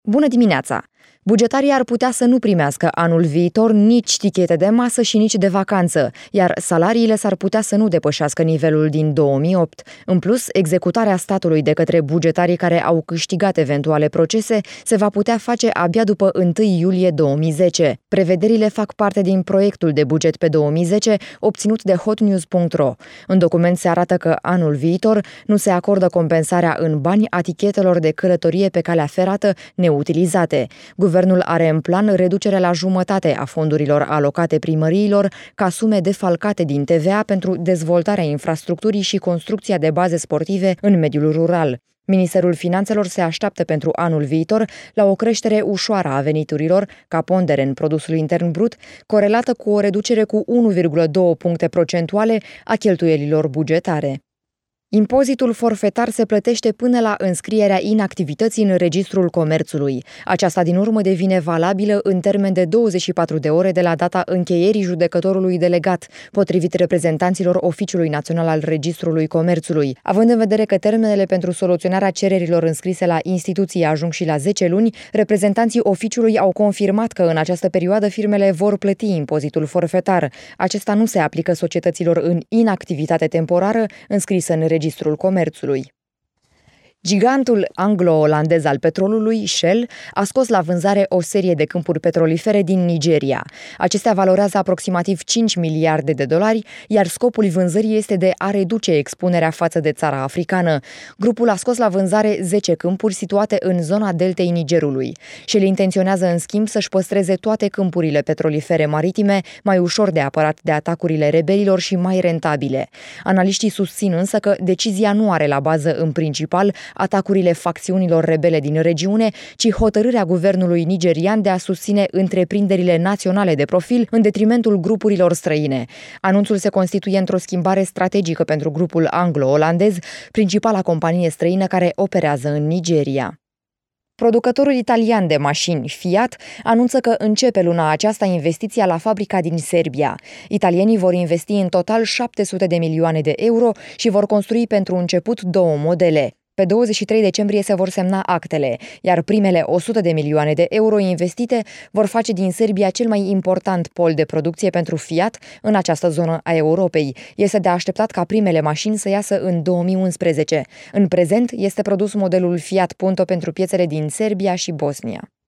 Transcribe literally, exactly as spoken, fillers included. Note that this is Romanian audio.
Bună dimineața! Bugetarii ar putea să nu primească anul viitor nici tichete de masă și nici de vacanță, iar salariile s-ar putea să nu depășească nivelul din două mii opt. În plus, executarea statului de către bugetarii care au câștigat eventuale procese se va putea face abia după întâi iulie două mii zece. Prevederile fac parte din proiectul de buget pe două mii zece obținut de hotnews punct ro. În document se arată că anul viitor nu se acordă compensarea în bani a tichetelor de călătorie pe calea ferată neutilizate. Guvernul are în plan reducerea la jumătate a fondurilor alocate primăriilor ca sume defalcate din T V A pentru dezvoltarea infrastructurii și construcția de baze sportive în mediul rural. Ministerul Finanțelor se așteaptă pentru anul viitor la o creștere ușoară a veniturilor, ca pondere în produsul intern brut, corelată cu o reducere cu unu virgulă doi puncte procentuale a cheltuielilor bugetare. Impozitul forfetar se plătește până la înscrierea inactivității în Registrul Comerțului. Aceasta din urmă devine valabilă în termen de douăzeci și patru de ore de la data încheierii judecătorului delegat, potrivit reprezentanților Oficiului Național al Registrului Comerțului. Având în vedere că termenele pentru soluționarea cererilor înscrise la instituții ajung și la zece luni, reprezentanții oficiului au confirmat că în această perioadă firmele vor plăti impozitul forfetar. Acesta nu se aplică societăților în inactivitate temporară înscrisă în Registrul Comerțului. Gigantul anglo-olandez al petrolului, Shell, a scos la vânzare o serie de câmpuri petrolifere din Nigeria. Acestea valorează aproximativ cinci miliarde de dolari, iar scopul vânzării este de a reduce expunerea față de țara africană. Grupul a scos la vânzare zece câmpuri situate în zona deltei Nigerului. Shell intenționează, în schimb, să-și păstreze toate câmpurile petrolifere maritime, mai ușor de apărat de atacurile rebelilor și mai rentabile. Analiștii susțin însă că decizia nu are la bază în principal atacurile facțiunilor rebele din regiune, ci hotărârea guvernului nigerian de a susține întreprinderile naționale de profil în detrimentul grupurilor străine. Anunțul se constituie într-o schimbare strategică pentru grupul anglo-olandez, principala companie străină care operează în Nigeria. Producătorul italian de mașini, Fiat, anunță că începe luna aceasta investiția la fabrica din Serbia. Italienii vor investi în total șapte sute de milioane de euro și vor construi pentru început două modele. Pe douăzeci și trei decembrie se vor semna actele, iar primele o sută de milioane de euro investite vor face din Serbia cel mai important pol de producție pentru Fiat în această zonă a Europei. Este de așteptat ca primele mașini să iasă în două mii unsprezece. În prezent este produs modelul Fiat Punto pentru piețele din Serbia și Bosnia.